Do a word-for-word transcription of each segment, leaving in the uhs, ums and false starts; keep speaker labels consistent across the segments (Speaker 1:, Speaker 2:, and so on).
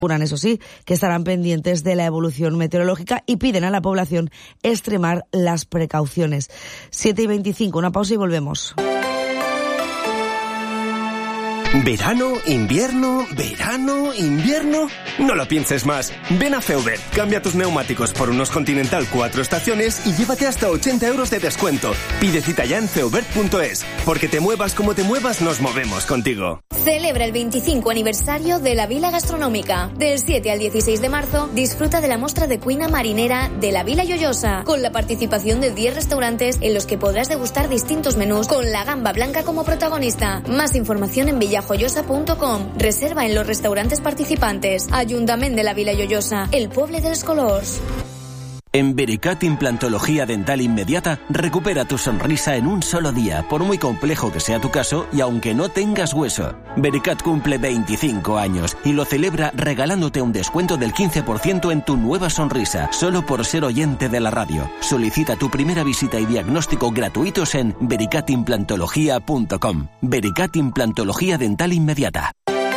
Speaker 1: Eso sí, que estarán pendientes de la evolución meteorológica y piden a la población extremar las precauciones. siete y veinticinco, una pausa y volvemos.
Speaker 2: ¿Verano, invierno, verano, invierno? No lo pienses más. Ven a Feuber, cambia tus neumáticos por unos Continental cuatro estaciones y llévate hasta ochenta euros de descuento. Pide cita ya en feubert punto es, porque te muevas como te muevas, nos movemos contigo.
Speaker 3: Celebra el veinticinco aniversario de la Vila Gastronómica. Del siete al dieciséis de marzo, disfruta de la mostra de cuina marinera de la Vila Lloyosa, con la participación de diez restaurantes en los que podrás degustar distintos menús con la gamba blanca como protagonista. Más información en villa joyosa punto com. Reserva en los restaurantes participantes. Ayuntamiento de la Vila Lloyosa, el pueblo de los colors.
Speaker 4: En Vericat Implantología Dental Inmediata, recupera tu sonrisa en un solo día, por muy complejo que sea tu caso y aunque no tengas hueso. Vericat cumple veinticinco años y lo celebra regalándote un descuento del quince por ciento en tu nueva sonrisa, solo por ser oyente de la radio. Solicita tu primera visita y diagnóstico gratuitos en vericat implantología punto com. Vericat Implantología Dental Inmediata.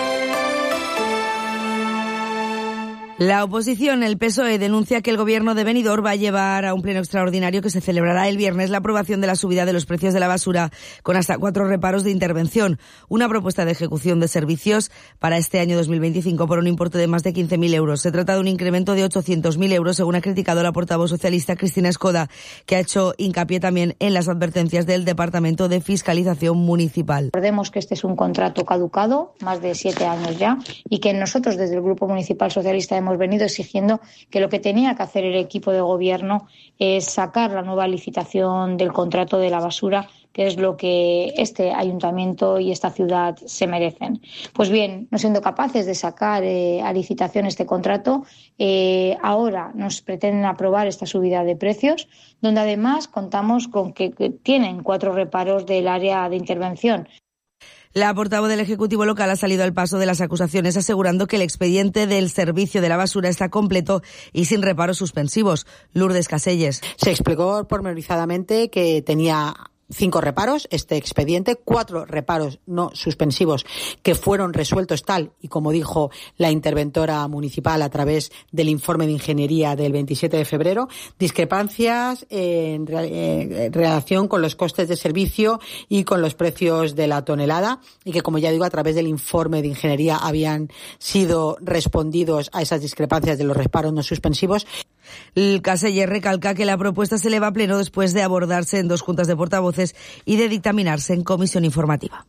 Speaker 1: La oposición, el P S O E, denuncia que el gobierno de Benidorm va a llevar a un pleno extraordinario que se celebrará el viernes la aprobación de la subida de los precios de la basura con hasta cuatro reparos de intervención. Una propuesta de ejecución de servicios para este año dos mil veinticinco por un importe de más de quince mil euros. Se trata de un incremento de ochocientos mil euros, según ha criticado la portavoz socialista Cristina Escoda, que ha hecho hincapié también en las advertencias del Departamento de Fiscalización Municipal.
Speaker 5: Recordemos que este es un contrato caducado, más de siete años ya, y que nosotros desde el Grupo Municipal Socialista hemos venido exigiendo que lo que tenía que hacer el equipo de gobierno es sacar la nueva licitación del contrato de la basura, que es lo que este ayuntamiento y esta ciudad se merecen. Pues bien, no siendo capaces de sacar eh, a licitación este contrato, eh, ahora nos pretenden aprobar esta subida de precios, donde además contamos con que, que tienen cuatro reparos del área de intervención.
Speaker 1: La portavoz del Ejecutivo local ha salido al paso de las acusaciones, asegurando que el expediente del servicio de la basura está completo y sin reparos suspensivos. Lourdes Caselles.
Speaker 6: Se explicó pormenorizadamente que tenía cinco reparos, este expediente, cuatro reparos no suspensivos que fueron resueltos tal y como dijo la interventora municipal a través del informe de ingeniería del veintisiete de febrero, discrepancias en, re- en relación con los costes de servicio y con los precios de la tonelada y que, como ya digo, a través del informe de ingeniería habían sido respondidos a esas discrepancias de los reparos no suspensivos.
Speaker 1: El Caselles recalca que la propuesta se eleva a pleno después de abordarse en dos juntas de portavoces y de dictaminarse en comisión informativa.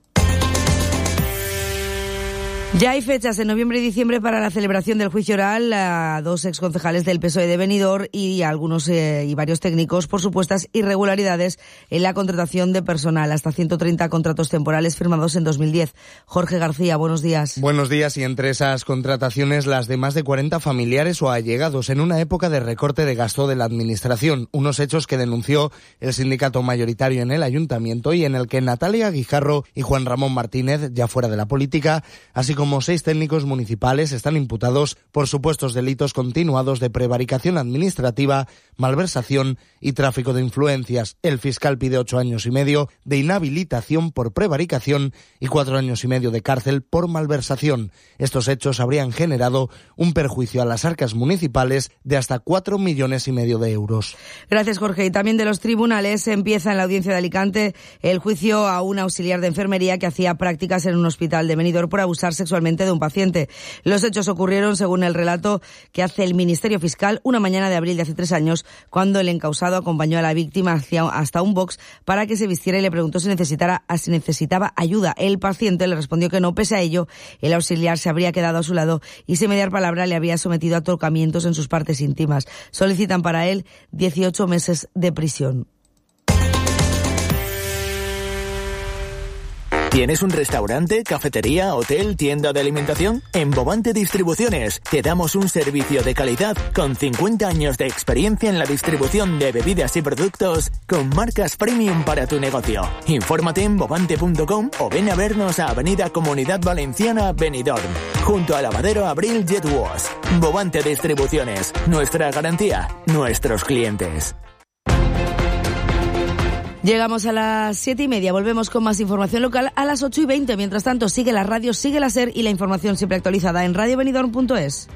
Speaker 1: Ya hay fechas en noviembre y diciembre para la celebración del juicio oral a dos exconcejales del P S O E de Benidorm y algunos eh, y varios técnicos por supuestas irregularidades en la contratación de personal. Hasta ciento treinta contratos temporales firmados en dos mil diez. Jorge García, buenos días.
Speaker 7: Buenos días, y entre esas contrataciones las de más de cuarenta familiares o allegados en una época de recorte de gasto de la administración. Unos hechos que denunció el sindicato mayoritario en el ayuntamiento y en el que Natalia Guijarro y Juan Ramón Martínez, ya fuera de la política, así como como seis técnicos municipales están imputados por supuestos delitos continuados de prevaricación administrativa, malversación y tráfico de influencias. El fiscal pide ocho años y medio de inhabilitación por prevaricación y cuatro años y medio de cárcel por malversación. Estos hechos habrían generado un perjuicio a las arcas municipales de hasta cuatro millones y medio de euros.
Speaker 1: Gracias, Jorge. Y también de los tribunales empieza en la audiencia de Alicante el juicio a un auxiliar de enfermería que hacía prácticas en un hospital de Benidorm por abusar sexualmente de un paciente. Los hechos ocurrieron, según el relato que hace el Ministerio Fiscal, una mañana de abril de hace tres años, cuando el encausado acompañó a la víctima hacia, hasta un box para que se vistiera y le preguntó si necesitara, si necesitaba ayuda. El paciente le respondió que no. Pese a ello, el auxiliar se habría quedado a su lado y sin mediar palabra le había sometido a tocamientos en sus partes íntimas. Solicitan para él dieciocho meses de prisión.
Speaker 8: ¿Tienes un restaurante, cafetería, hotel, tienda de alimentación? En Bovante Distribuciones te damos un servicio de calidad con cincuenta años de experiencia en la distribución de bebidas y productos con marcas premium para tu negocio. Infórmate en bovante punto com o ven a vernos a Avenida Comunidad Valenciana, Benidorm, junto al lavadero Abril Jet Wash. Bovante Distribuciones, nuestra garantía, nuestros clientes.
Speaker 1: Llegamos a las siete y media, volvemos con más información local a las ocho y veinte. Mientras tanto, sigue la radio, sigue la SER y la información siempre actualizada en radio benidorm punto es.